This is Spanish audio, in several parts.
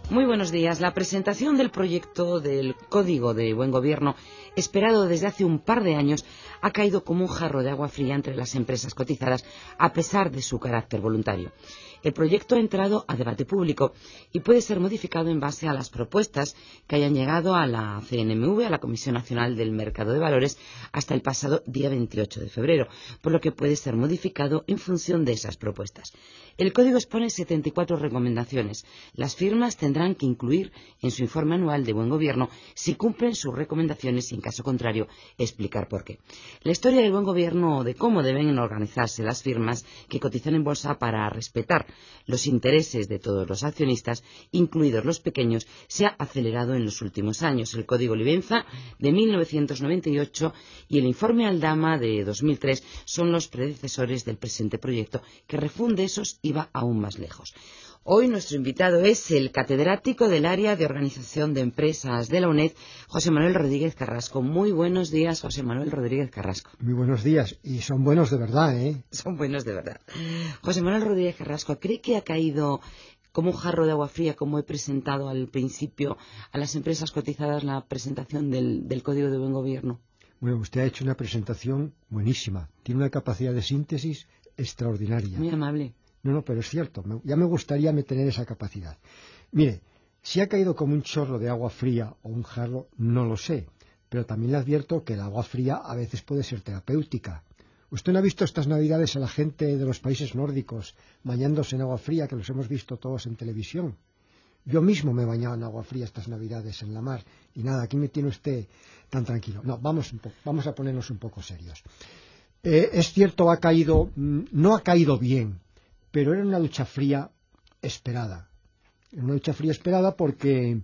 Muy buenos días. La presentación del proyecto del Código de Buen Gobierno, esperado desde hace un par de años, ha caído como un jarro de agua fría entre las empresas cotizadas, a pesar de su carácter voluntario. El proyecto ha entrado a debate público y puede ser modificado en base a las propuestas que hayan llegado a la CNMV, a la Comisión Nacional del Mercado de Valores, hasta el pasado día 28 de febrero, por lo que puede ser modificado en función de esas propuestas. El Código expone 74 recomendaciones. Las firmas tendrán que incluir en su informe anual de buen gobierno si cumplen sus recomendaciones y, en caso contrario, explicar por qué. La historia del buen gobierno o de cómo deben organizarse las firmas que cotizan en bolsa para respetar los intereses de todos los accionistas, incluidos los pequeños, se ha acelerado en los últimos años. El Código Livenza de 1998 y el informe Aldama de 2003 son los predecesores del presente proyecto, que refunde esos y va aún más lejos. Hoy nuestro invitado es el catedrático del área de organización de empresas de la UNED, José Manuel Rodríguez Carrasco. Muy buenos días, José Manuel Rodríguez Carrasco. Muy buenos días, y son buenos de verdad, ¿eh? Son buenos de verdad. José Manuel Rodríguez Carrasco, ¿cree que ha caído como un jarro de agua fría, como he presentado al principio a las empresas cotizadas la presentación del Código de Buen Gobierno? Bueno, usted ha hecho una presentación buenísima. Tiene una capacidad de síntesis extraordinaria. Muy amable. No, pero es cierto. Ya me gustaría tener esa capacidad. Mire, si ha caído como un chorro de agua fría o un jarro, no lo sé. Pero también le advierto que el agua fría a veces puede ser terapéutica. ¿Usted no ha visto estas Navidades a la gente de los países nórdicos bañándose en agua fría, que los hemos visto todos en televisión? Yo mismo me he bañado en agua fría estas Navidades en la mar. Y nada, aquí me tiene usted tan tranquilo. No, vamos a ponernos un poco serios. Es cierto, no ha caído bien, pero era una ducha fría esperada. Una ducha fría esperada porque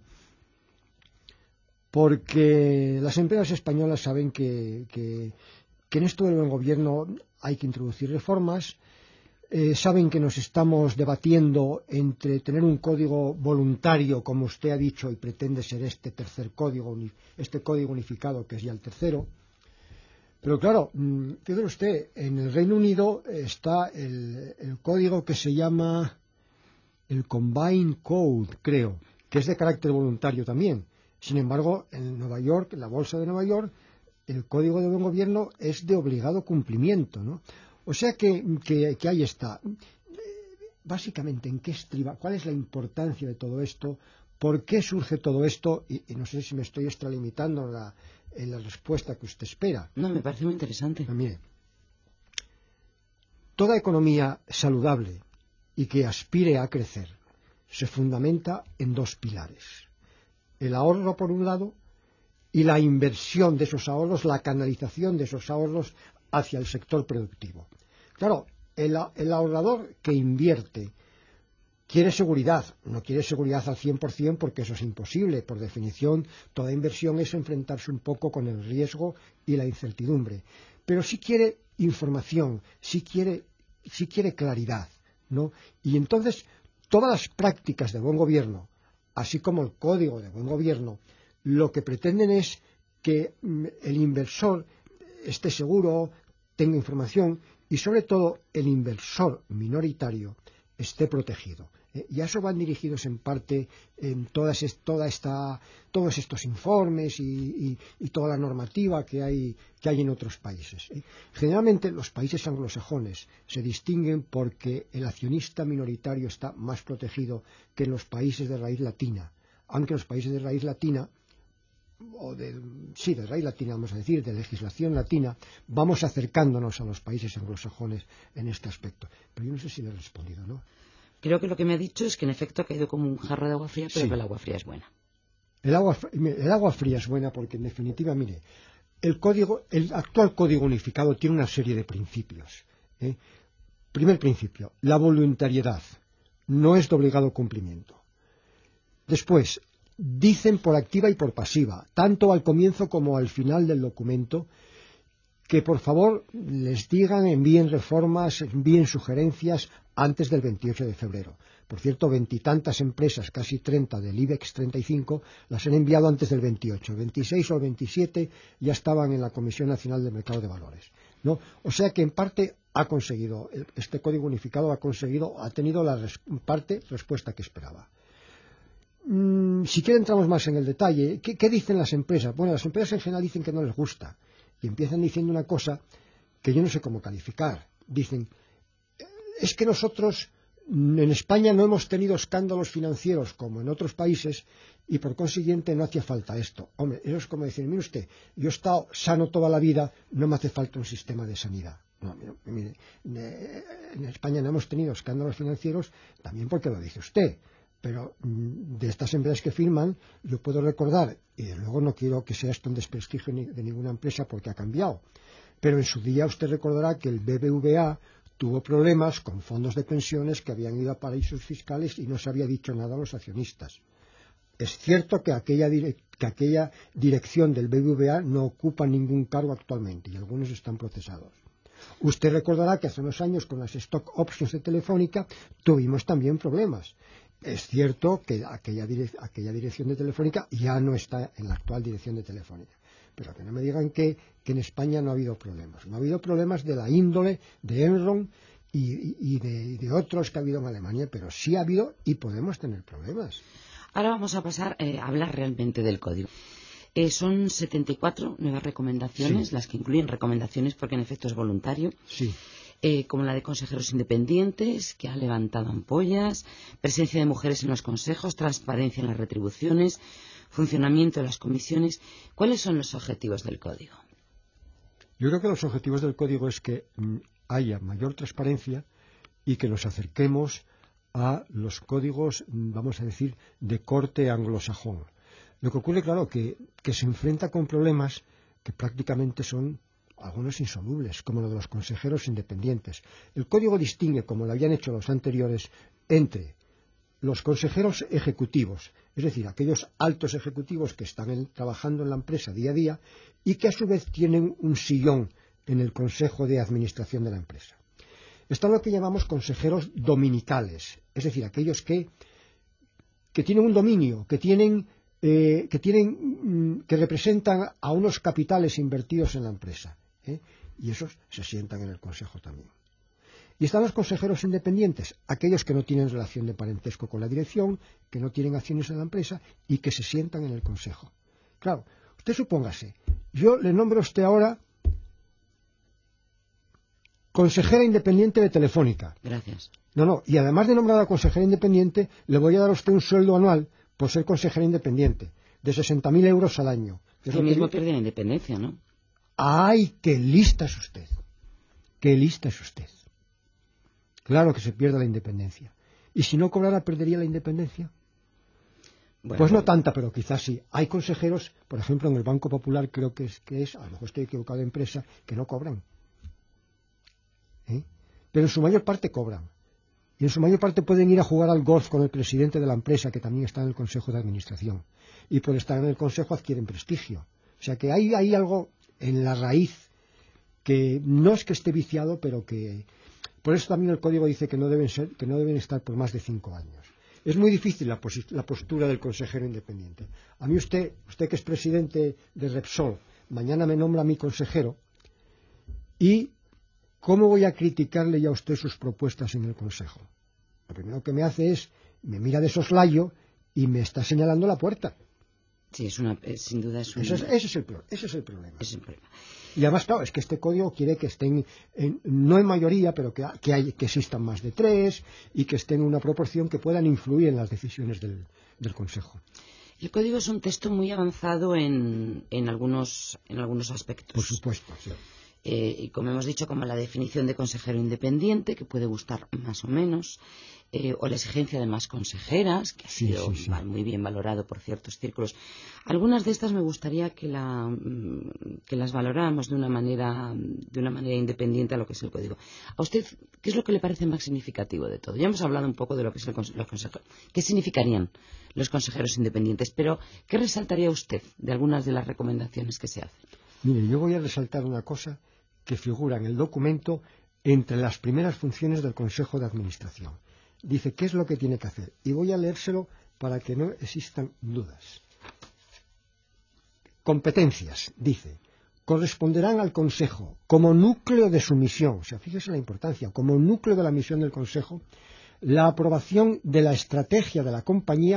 las empresas españolas saben que en esto del buen gobierno hay que introducir reformas. Saben que nos estamos debatiendo entre tener un código voluntario, como usted ha dicho, y pretende ser este código unificado, que es ya el tercero. Pero claro, fíjese usted, en el Reino Unido está el código que se llama el Combined Code, creo, que es de carácter voluntario también. Sin embargo, en Nueva York, en la Bolsa de Nueva York, el Código de Buen Gobierno es de obligado cumplimiento, ¿no? O sea que ahí está. Básicamente, ¿en qué estriba? ¿Cuál es la importancia de todo esto? ¿Por qué surge todo esto? Y no sé si me estoy extralimitando en la respuesta que usted espera. No, me parece muy interesante. Pero mire, toda economía saludable y que aspire a crecer se fundamenta en dos pilares. El ahorro, por un lado, y la inversión de esos ahorros, la canalización de esos ahorros hacia el sector productivo. Claro, el ahorrador que invierte quiere seguridad, no quiere seguridad al 100% porque eso es imposible. Por definición, toda inversión es enfrentarse un poco con el riesgo y la incertidumbre. Pero sí quiere información, sí quiere claridad, ¿no? Y entonces, todas las prácticas de buen gobierno, así como el Código de Buen Gobierno, lo que pretenden es que el inversor esté seguro, tenga información y, sobre todo, el inversor minoritario esté protegido. Y a eso van dirigidos en parte en todos estos informes y toda la normativa que hay en otros países. Generalmente los países anglosajones se distinguen porque el accionista minoritario está más protegido que en los países de raíz latina, aunque los países de raíz latina de raíz latina, vamos a decir, de legislación latina, vamos acercándonos a los países anglosajones en este aspecto. Pero yo no sé si le he respondido, ¿no? Creo que lo que me ha dicho es que en efecto ha caído como un jarro de agua fría, pero sí. Que el agua fría es buena. El agua fría es buena porque, en definitiva, mire, el actual código unificado tiene una serie de principios. Primer principio, la voluntariedad no es de obligado cumplimiento. Después, dicen por activa y por pasiva, tanto al comienzo como al final del documento, que por favor les digan, envíen reformas, envíen sugerencias antes del 28 de febrero. Por cierto, veintitantas empresas, casi 30 del IBEX 35, las han enviado antes del 28. El 26 o el 27 ya estaban en la Comisión Nacional del Mercado de Valores, ¿no? O sea que en parte ha conseguido, este código unificado ha tenido la respuesta que esperaba. si quiere entramos más en el detalle. ¿Qué dicen las empresas? Bueno, las empresas en general dicen que no les gusta y empiezan diciendo una cosa que yo no sé cómo calificar. Dicen, es que nosotros en España no hemos tenido escándalos financieros como en otros países y por consiguiente no hacía falta esto. Hombre, eso es como decir, mire usted, yo he estado sano toda la vida, no me hace falta un sistema de sanidad. No, mire, en España no hemos tenido escándalos financieros también porque lo dice usted. Pero de estas empresas que firman, yo puedo recordar, y de luego no quiero que sea esto un desprestigio de ninguna empresa porque ha cambiado, pero en su día usted recordará que el BBVA tuvo problemas con fondos de pensiones que habían ido a paraísos fiscales y no se había dicho nada a los accionistas. Es cierto que aquella dirección del BBVA no ocupa ningún cargo actualmente y algunos están procesados. Usted recordará que hace unos años con las stock options de Telefónica tuvimos también problemas. Es cierto que aquella dirección de Telefónica ya no está en la actual dirección de Telefónica. Pero que no me digan que en España no ha habido problemas. No ha habido problemas de la índole de Enron y de otros que ha habido en Alemania, pero sí ha habido y podemos tener problemas. Ahora vamos a pasar a hablar realmente del código. Son 74 nuevas recomendaciones, sí, las que incluyen recomendaciones porque en efecto es voluntario. Sí. Como la de consejeros independientes, que ha levantado ampollas, presencia de mujeres en los consejos, transparencia en las retribuciones, funcionamiento de las comisiones. ¿Cuáles son los objetivos del código? Yo creo que los objetivos del código es que haya mayor transparencia y que nos acerquemos a los códigos, vamos a decir, de corte anglosajón. Lo que ocurre, claro, que se enfrenta con problemas que prácticamente son algunos insolubles, como lo de los consejeros independientes. El código distingue, como lo habían hecho los anteriores, entre los consejeros ejecutivos, es decir, aquellos altos ejecutivos que están trabajando en la empresa día a día y que a su vez tienen un sillón en el consejo de administración de la empresa. Están lo que llamamos consejeros dominicales, es decir, aquellos que tienen un dominio, que representan a unos capitales invertidos en la empresa. Y esos se sientan en el consejo también. Y están los consejeros independientes, aquellos que no tienen relación de parentesco con la dirección, que no tienen acciones en la empresa y que se sientan en el consejo. Claro, usted supóngase, yo le nombro a usted ahora consejera independiente de Telefónica. Gracias. No, y además de nombrar a consejera independiente, le voy a dar a usted un sueldo anual por ser consejera independiente, de 60.000 euros al año. Él mismo pierde la independencia, ¿no? ¡Ay, qué lista es usted! ¡Qué lista es usted! Claro que se pierde la independencia. ¿Y si no cobrara, perdería la independencia? Bueno, pues no tanta, pero quizás sí. Hay consejeros, por ejemplo, en el Banco Popular, creo que es, a lo mejor estoy equivocado de empresa, que no cobran. Pero en su mayor parte cobran. Y en su mayor parte pueden ir a jugar al golf con el presidente de la empresa, que también está en el Consejo de Administración. Y por estar en el Consejo adquieren prestigio. O sea que hay algo en la raíz que no es que esté viciado, pero que por eso también el código dice que no deben estar por más de 5 años. Es muy difícil la postura del consejero independiente. A mí usted que es presidente de Repsol, mañana me nombra a mi consejero y ¿cómo voy a criticarle ya a usted sus propuestas en el consejo? Lo primero que me hace es, me mira de soslayo y me está señalando la puerta. Sí, sin duda es un... Ese es el problema. Ese es el problema. Y además, claro, es que este código quiere que estén, no en mayoría, pero que existan más de 3 y que estén en una proporción que puedan influir en las decisiones del Consejo. El código es un texto muy avanzado en algunos aspectos. Por supuesto, sí. Y como hemos dicho, como la definición de consejero independiente, que puede gustar más o menos, o la exigencia de más consejeras, que ha sido muy bien valorado por ciertos círculos. Algunas de estas me gustaría que las valoráramos de una manera independiente a lo que es el código. ¿A usted qué es lo que le parece más significativo de todo? Ya hemos hablado un poco de lo que es los consejeros. ¿Qué significarían los consejeros independientes? Pero, ¿qué resaltaría usted de algunas de las recomendaciones que se hacen? Mire, yo voy a resaltar una cosa que figura en el documento entre las primeras funciones del Consejo de Administración. Dice qué es lo que tiene que hacer. Y voy a leérselo para que no existan dudas. Competencias, dice, corresponderán al Consejo como núcleo de su misión. O sea, fíjese la importancia. Como núcleo de la misión del Consejo, la aprobación de la estrategia de la compañía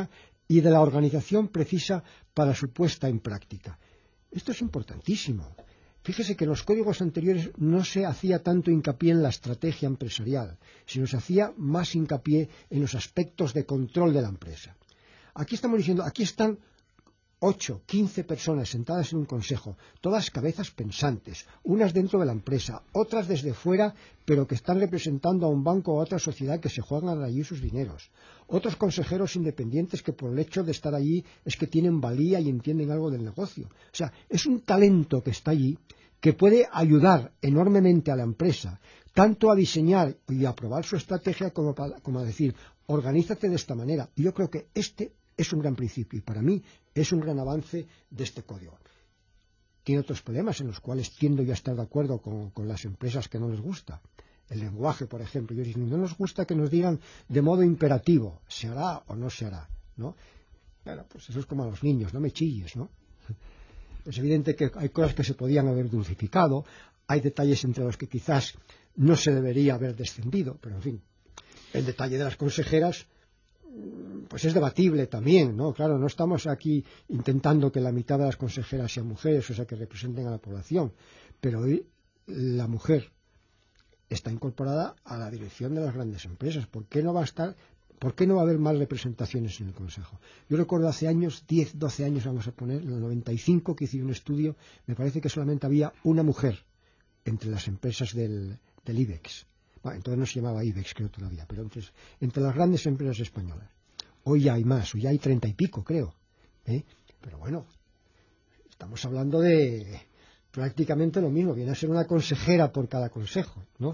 y de la organización precisa para su puesta en práctica. Esto es importantísimo. Fíjese que en los códigos anteriores no se hacía tanto hincapié en la estrategia empresarial, sino se hacía más hincapié en los aspectos de control de la empresa. Aquí estamos diciendo, aquí están 8, 15 personas sentadas en un consejo, todas cabezas pensantes, unas dentro de la empresa, otras desde fuera, pero que están representando a un banco o a otra sociedad que se juegan allí sus dineros. Otros consejeros independientes que por el hecho de estar allí es que tienen valía y entienden algo del negocio. O sea, es un talento que está allí que puede ayudar enormemente a la empresa, tanto a diseñar y a aprobar su estrategia como a decir, organízate de esta manera. Y yo creo que este es un gran principio y para mí es un gran avance de este código. Tiene otros problemas en los cuales tiendo yo a estar de acuerdo con las empresas que no les gusta. El lenguaje, por ejemplo. Yo digo, no nos gusta que nos digan de modo imperativo, se hará o no se hará, ¿no? Claro, pues eso es como a los niños, no me chilles, ¿no? Es evidente que hay cosas que se podían haber dulcificado, hay detalles entre los que quizás no se debería haber descendido, pero en fin, el detalle de las consejeras pues es debatible también, ¿no? Claro, no estamos aquí intentando que la mitad de las consejeras sean mujeres, o sea, que representen a la población, pero hoy la mujer está incorporada a la dirección de las grandes empresas. ¿Por qué no va a haber más representaciones en el Consejo? Yo recuerdo hace años, 10, 12 años vamos a poner, en el 95 que hice un estudio, me parece que solamente había una mujer entre las empresas del IBEX. Bueno, entonces no se llamaba IBEX, creo todavía, pero entonces, entre las grandes empresas españolas. Hoy ya hay más, hoy ya hay 30 y pico, creo. Pero bueno, estamos hablando de prácticamente lo mismo, viene a ser una consejera por cada consejo, ¿no?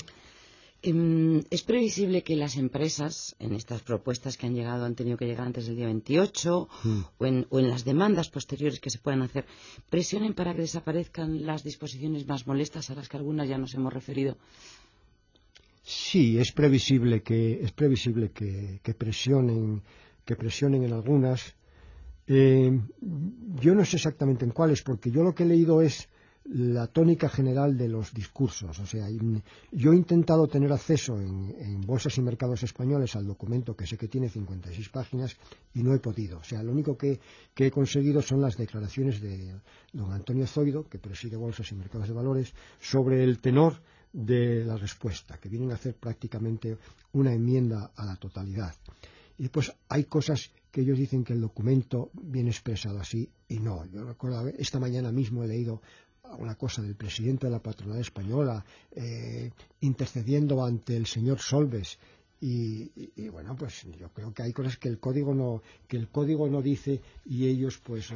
Es previsible que las empresas, en estas propuestas que han llegado, han tenido que llegar antes del día 28, o en las demandas posteriores que se puedan hacer, presionen para que desaparezcan las disposiciones más molestas a las que algunas ya nos hemos referido. Sí, es previsible que presionen en algunas. Yo no sé exactamente en cuáles, porque yo lo que he leído es la tónica general de los discursos. O sea, yo he intentado tener acceso en Bolsas y Mercados Españoles al documento que sé que tiene 56 páginas y no he podido. O sea, lo único que he conseguido son las declaraciones de don Antonio Zoido, que preside Bolsas y Mercados de Valores, sobre el tenor de la respuesta, que vienen a hacer prácticamente una enmienda a la totalidad. Y pues hay cosas que ellos dicen que el documento viene expresado así y no. Yo recuerdo, esta mañana mismo he leído una cosa del presidente de la patronal española intercediendo ante el señor Solbes y bueno, pues yo creo que hay cosas que el código no dice y ellos pues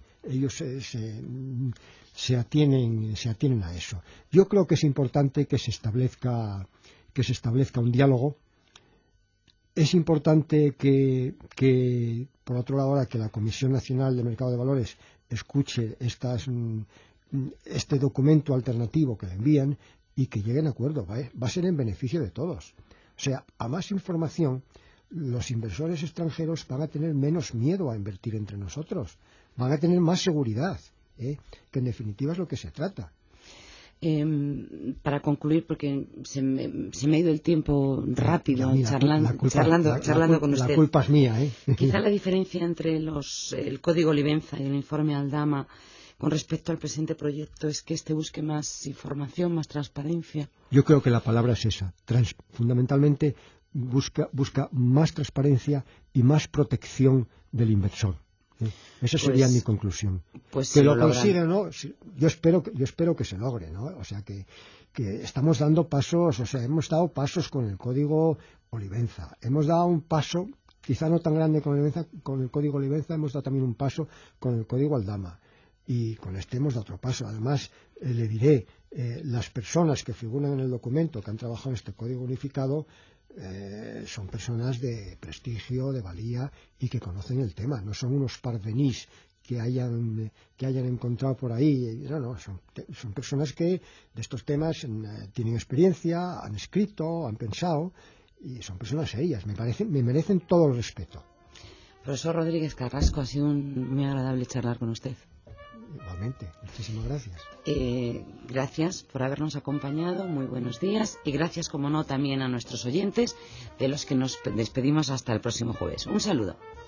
se atienen a eso. Yo creo que es importante que se establezca un diálogo. Es importante que por otro lado, ahora que la Comisión Nacional de Mercado de Valores escuche este documento alternativo que le envían y que lleguen a acuerdo. Va a ser en beneficio de todos. O sea, a más información, los inversores extranjeros van a tener menos miedo a invertir entre nosotros. Van a tener más seguridad, que en definitiva es lo que se trata. Para concluir, porque se me ha ido el tiempo rápido charlando con usted. La culpa es mía, Quizá la diferencia entre el Código Olivenza y el informe Aldama con respecto al presente proyecto es que busque más información, más transparencia. Yo creo que la palabra es esa. Fundamentalmente busca más transparencia y más protección del inversor. Esa sería mi conclusión. Pues que lo consigue o no, yo espero que se logre, ¿no? O sea que estamos dando pasos, o sea, hemos dado pasos con el Código Olivenza. Hemos dado un paso, quizá no tan grande con el Código Olivenza, hemos dado también un paso con el Código Aldama. Y con este hemos dado otro paso. Además, le diré, las personas que figuran en el documento que han trabajado en este código unificado son personas de prestigio, de valía y que conocen el tema. No son unos parvenís que hayan encontrado por ahí. No, son personas que de estos temas tienen experiencia, han escrito, han pensado y son personas serias. Me merecen todo el respeto. Profesor Rodríguez Carrasco, ha sido muy agradable charlar con usted. Igualmente, muchísimas gracias. Gracias por habernos acompañado, muy buenos días y gracias, como no, también a nuestros oyentes, de los que nos despedimos hasta el próximo jueves. Un saludo.